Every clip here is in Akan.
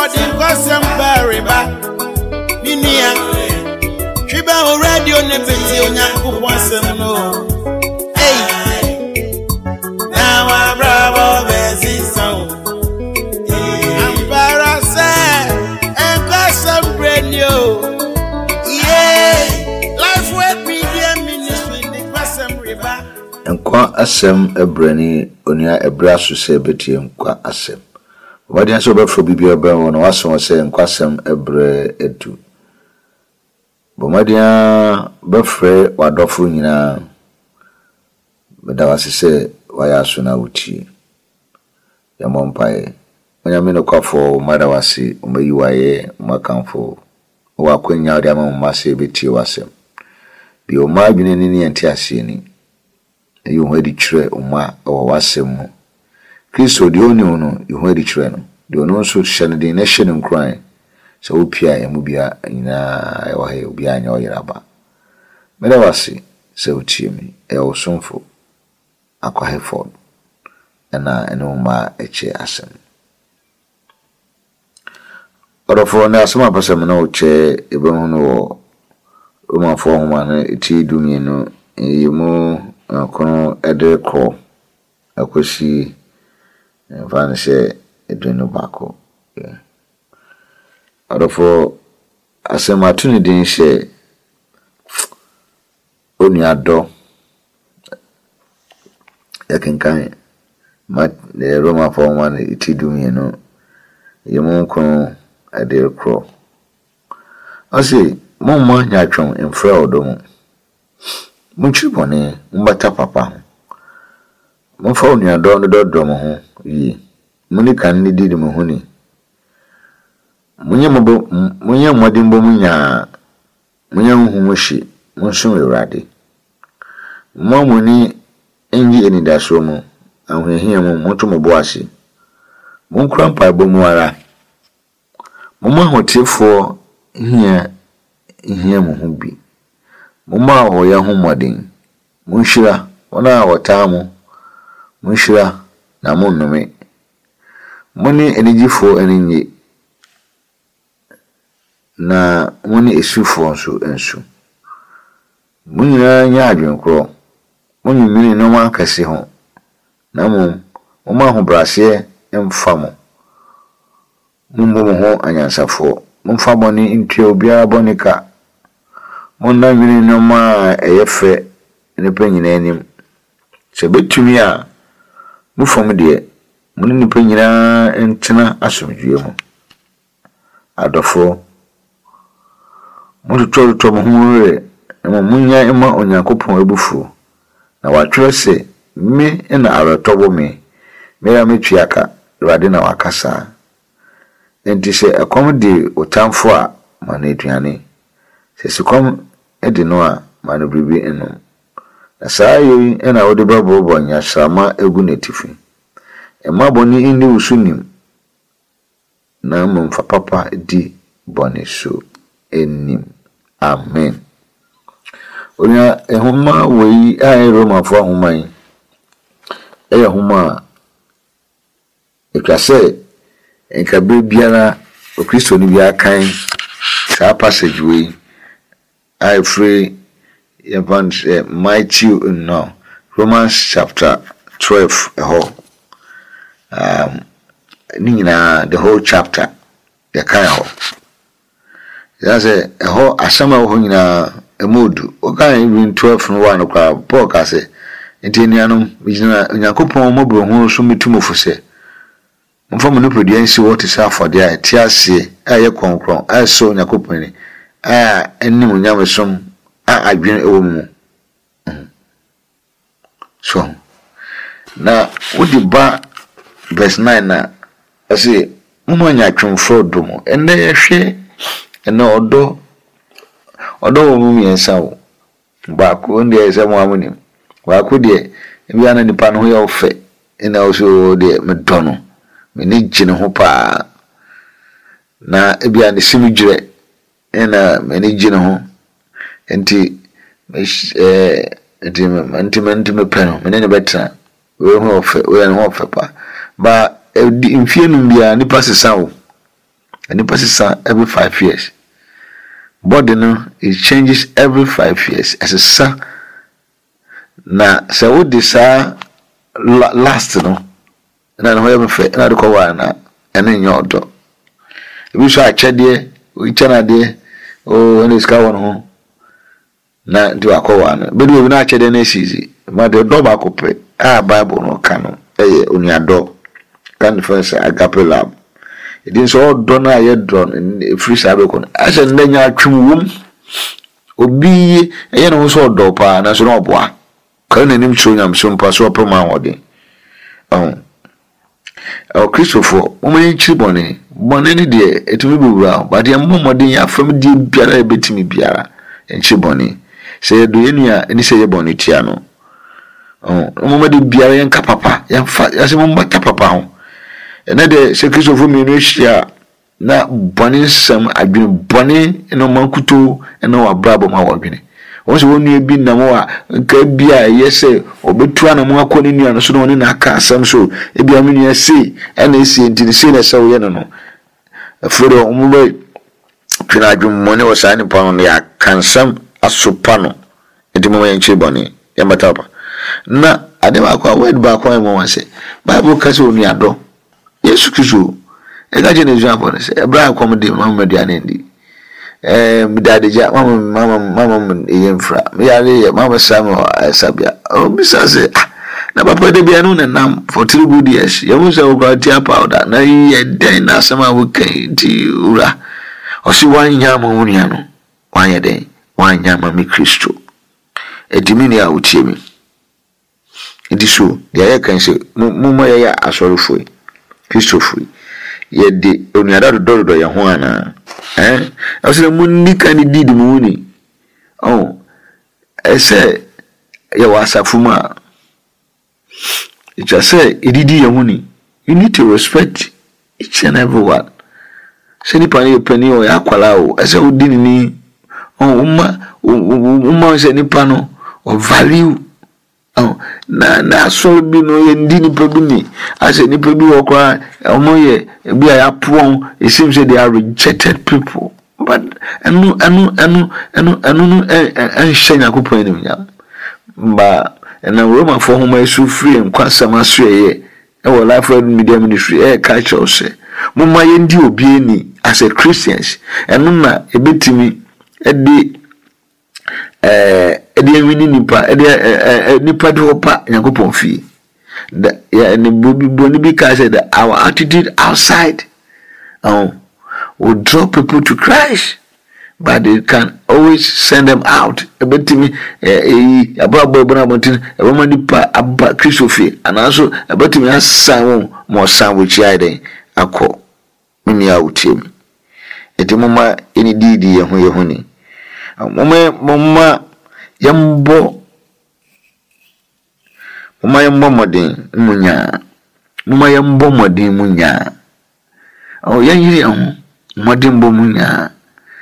the question very bad. Minia, Shiba radio nebeti onyanku wasem no. Hey, now I'm bravo bezi sound. I'm parase and question radio. Yeah, life with media ministry the question riba. Nkwa asem ebrani onia ebra so se betie nkwa asem. Wadi aso be fro bibia be won waso se nkwa asem ebre edu. Bomadia be fre wadofo nyina beda wase se waya so na uti. Ya mompae. Onya me no kwafo mada wase umayi waye makanfo. Wa kwenya odi ama mmase betie wasem. Bi o ma adwene ni ante ni. You wedi chire uma o wasem Kristo di oni ono you wedi chire no di ono so hye de na hye nim kran so opia emu bia nyina e wa he obi anya oyiraba meda wasi se utie mi e osomfo akwa heford na eno ma eche asem orofo na asema pasem na oche ebe hu no Roma fo hu ma na eti dumie no yemu kono edeko akosi van se edwenu bako arofo asema tuni din she oni ado yakenkan ma Roma for one itidumi no yemu kono edeko asi mumma nyatwon emfra odomo Munchibone, mbata papa. Mfa onu ado no dodo mo ho yi. Muni kan ni didi mo ho ni. Munye modimbo munya. Munye hu mo hye. Munso Ewurade. Mo muni enji eni daso mo. Ahwehia mo moto mo bo ase. Mon krampa bo mu ara. Mo hotifo hia mo ho bi. Muma ho ya ho modin munhira wona watamu munhira na munnome muni enigifo eninye na muni esufo nso ensu munyira nya adwenkro munyimiri no wankase ho na muma ho brase emfamo mumbo ho anyansafo mumfa boni ntwe obia bonika Monna wini no ma eyefe nipa nyina anim se betumi a mufom de mun nipa nyina entena asomdwe mu adofo mututo mo hunre na munya ema Onyankopon ebufu na watwere se me na aratobo me ya metwiaka Ewurade na wakasa enti se ekom de otamfo a mana eduane se sikom edi no a manu bibi eno na sayi ena wode babo nya sama egu netifi emaboni indi usunim na mumfa papa di boni so enim amen onya ehoma wei ai Roma fo ahoman ehoma ekwase enkabe biara o Kristo ni bia kan sa passage wei I free Matthew no Romans chapter 12 nina the whole chapter the kind of that's a asama ho nyina emodu o kan even 12 no one kwa Paul ka se entianianom bigina Onyankopon mobro ho so metumofo se mfam no prodiansi what is afode a tiase aye konkron aso Onyankopon ni enim nyamesom adwene ewo mu so na wodi ba verse 9 na ase mumanya twemfo domo enne yehwe enne odo wo mu yensa wo ba ko ndi ese mo amuni wa ko de bia na nipa no ho ofe ina oso de medono me ni gine ho pa na bia ne simudwire ena me ni gine ho enti enti me peno me ne betra we ho ofe we no ofe pa ba mfie no bia nipa sesa wo And the person every 5 years. Body no, it changes every 5 years. As a son. Na so what this last no. Na no we fe na de ko wa na ene nyo do. Ebi so achede, we chana de o ene ska won ho. Na di akwa no. Be do na achede na sizi. Ma de do ba ko pe. Bible no kanu. Oniado. Kan first agape lab. It is all done a drawn in free sabacon. As a nanya chum obi a no so dopa na so no boa. Can him show yam some pass or promote. Christopher, woman chibone, bonny dear, it will be well, but your mamma dear from dear Biara bit me Biara and chibone. Say Duenia and say bonny tiano. Mamma de Biara and Capapa, young fat as a mamma capapa. Another secret of Rumination na bonny some I've been bonny and no mankuto and no brabo my working. Once when you be no more, Kabia, yes, or Betuana Mwakoni and so on in a car, some so, it be a mini see, and they see into the scene so no. A photo of Mumbai, Pinajum money was signing upon the can some as supano, at the moment chiboni, Yamatapa. Na, I never quite went back one moment say, Bible Castle near door. Yes, Kishu. A guardian example, a bride comedy, Mamma Dianendi. Daddy Jack, Mamma, Infra, Mamma Samuel, Sabia. Oh, Miss Say, Napa de Bianun and Nam for 2 good years. You must have got your powder. Now, ye day, now some will came to Ura. Or see one yam uniano. 1 a day, 1 yama me Christo. A diminia would cheer me. It is so, the air can say, Mumma, I sorrow for you. Christopher, yet the only other door do Yahuana. I was a moon can did moony. Oh, I say, you was a fuma. It just say, it did your money. You need to respect each and every one. Send it on penny or aqualao, as I would didn't. Oh, Uma is any panel of value. Na so bi no ye ndi ni pebuni ase ni pebi wo kwa omoye bi a yapon it seems they are rejected people but anu shenya kupon ni nya ba na Roma for homa isu free nkwa sama so ye e life media ministry culture say mumma ye ndi obi ni as a Christians enu na ebetimi edi edi wini nipa nipa do pa yakopon fi ya ni boni bi ka say that our attitude outside will draw people to Christ, but they can always send them out. Ebetimi ababo bonamontin eboma nipa aba Christopher and also ebetimi asan mo sandwich ide akọ mini awutem etimoma eni didi ye ho ni mama yambo modin munya mama yambo modin munya yanyiri modin bo munya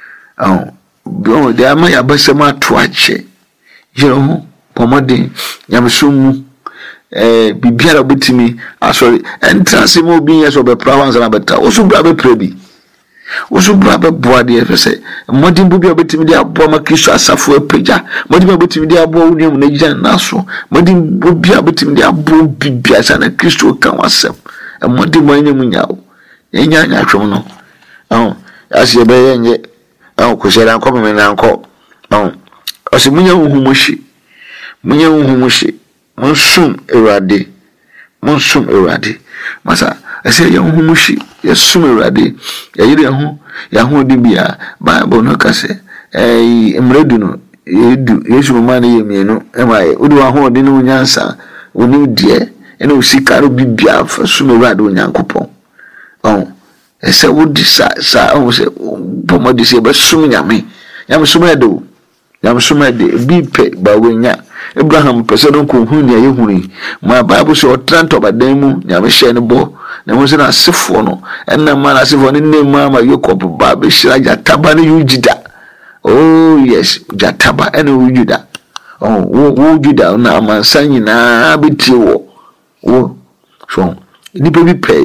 de ama ya basema toache yero pomodin yamsumu bibiara betimi asori entrance mo bi yeso be province na beta osu bra be prebi osu bra be boade efese modin bu bi betimi dia bo ma Kristo asafo apeja modin betimi dia bo unium na gyan naso modin bu bi betimi dia bo bibia sa na Kristo kan wasem modin mo anyam nyawo enya hwem no asiye be yenye ko shera ko me na nko osi munya huhumushi monsum erade masa ese ya huhumushi yesum erade ya yire ho de bia Bible no kase emredu no yesu mama ne yemienu emaye udu ho de no nyansa oni die ene osikaro bibia fa sum erade onyankopon ese wodi sa se pomodi se ba sum nyame sum edo yam sumade bipe ba wenya Abraham person ko hu ne yehuri ma Bible say o tranto badan mu nyame hye ne bo na mo se na sefo no enna ma na sefo ne ne ma Jacob ba be hira jataba ne yujida oh yes jataba ene yujida wo juda na amansa nyina betie wo so ni pe bi pe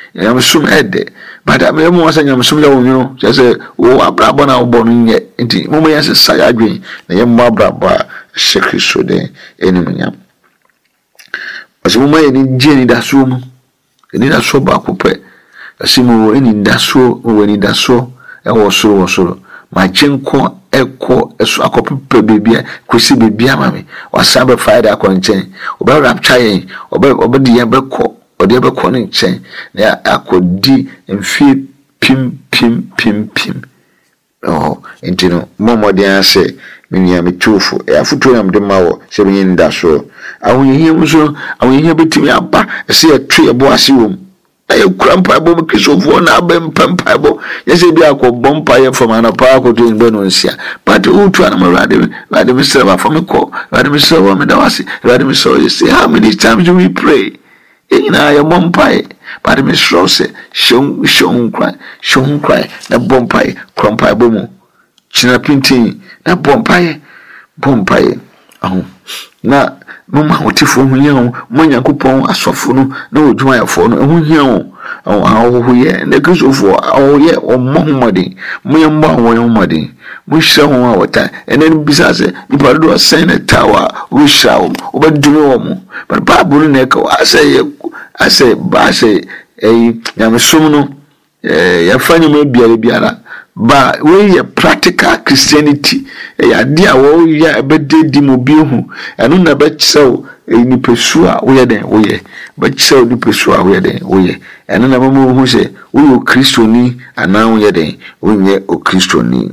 Yamsum ede. But I mean, was saying Yamsum, you know, just a Abrabana born yet. Indeed, Mummy as a sayagri, the Yamabra, Shekri Sode, enemy. As a woman in Jenny das room, and in a so back coupe, a simu in that so when in that so, and was so. My chenko echo eso akopepe bebia kwesi bebia mame wasabe friday akonchen oba rapchaye oba de yebekọ ode yebekọ ne nchen na akodi mfie pim oh entino momode ase minia metufu afutu yam de mawo se benyin da so awonye muso awonye betimi aba ese etwe ebo ase wom ayo krampa bo Christopher na abempampa bo yese bia ko bompa ye from anapa ko to ngbe no nsia but utu ana rade me serve for me ko rade me serve me dawasi rade me so you see how many times do we pray ina ya bompa but me so say shon cry na bompa krampa bo mu china pintin na bompa aho na mama hotifo hunya ho manyakopon asofo no na odwuma yafo no hunya ho awo ye na Christopher awo ye omohomode moyemba woyomode mo hye ho awota enen bisa se nipa do sen na tawa wo hya wo obadumi wo mo but Bible na ka ase ba se nyamsom no ya fanya mo biara ba we practical Christianity ya dia wo ya bededi mo bi hu anu na ba chisew ni pesua wo ye den wo ye ba chisew ni pesua wo ye den wo ye anu na mo hu se wo Kristoni ana wo ye den wo nye o Kristoni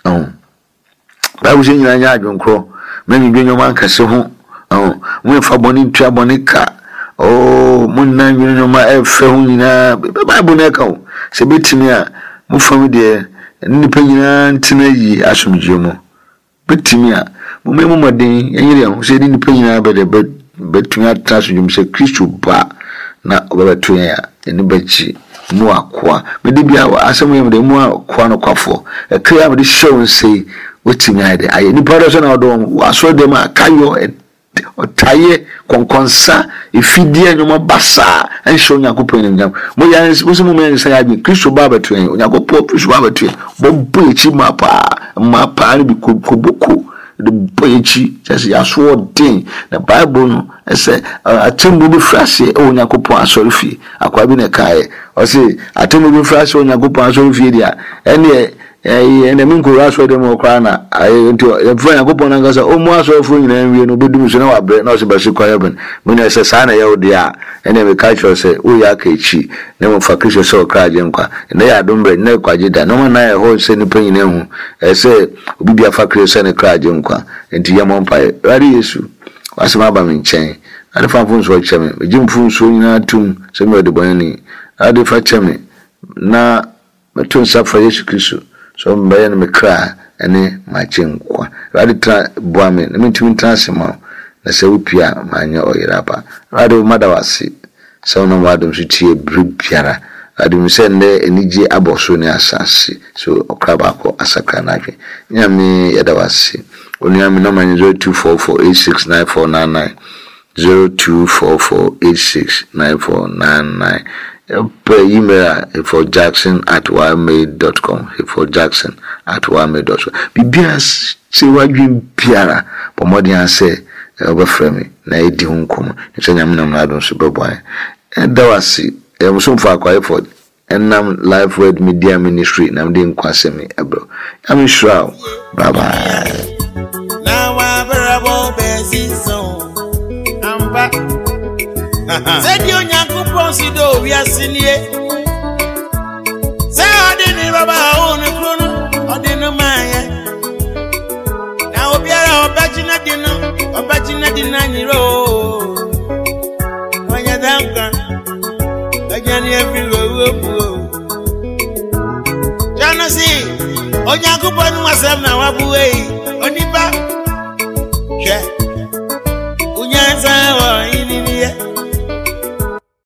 ba wo je nyanya adwonkro me ni dwenyo man kase ho mo fa boni tua boni ka mo na dwenyo ma efe hu nyina Bible na ka ho se betimi a mo fam de nipa nyina ntina yi asomdwe mu betimi a mo modin yanyere ho se nipa nyina betumi atasomdwe se Kristo ba na obebeto ya eni bachi mu akwa mede bia asem yem de mu akwa no kwafo ekria mede show say wetimi ade aye nipa do so na odo waso de ma kayo otaye konkonsa ifidie nyoma basa ensho nyakopon nyam mo ya musumu men say abi Kristo baba to en nyakopon Kristo baba to bo echi mapa ni bi koboku de boyechi just ya so den na Bible no ese atembu bi frase o nyakopon asorifie akwa bi ne kae o se atembu bi frase o nyakopon asorifie dia ene ene minko raso de mo kwa na nto efanya kopon na ngasa o mo aso fu nyina nwie no bedum so na wabre na o se basi kwa yeben mo na se sana ye odi a ene me ka cho se o ya ka echi na mo fa Kristo so kra je nkwa na ya dombre na kwaje da no na ye ho se ni panyina hu se obi bia fa Kristo ne kra je nkwa enti ya mo mpa rari Yesu wasema ba me nchen ade fa fun so cheme jimfun so nyina tum se me de bonani ade fa cheme na metun safa Yesu Kristo so mbaye me kra ene machinkwa radi tra boame na mitumi transema na se wupia manya oyiraba radi madawasi so no wadum sutie bribiara radi misende enije aboso ne asase so okraba ko asaka naje nyame yadawasi onyame no manyo 0244869499 0244869499 per email for jackson@wame.com for jackson@wame.com bibias se wadwin piara pomodi anse obafremi na edi hunkom nse nyame nam na adon so beboy dawasi musumfa akwa effort enam live word media ministry nam de nkwasemi ebro am sure bye bye now abrabo beziso amba said you nyankopon sido wi asinie say odini baba onu krono odini maye na obiara obajina dina nyiro wanya danka ajani everywhere jana si onyankopon wasem na wabuwe onipa she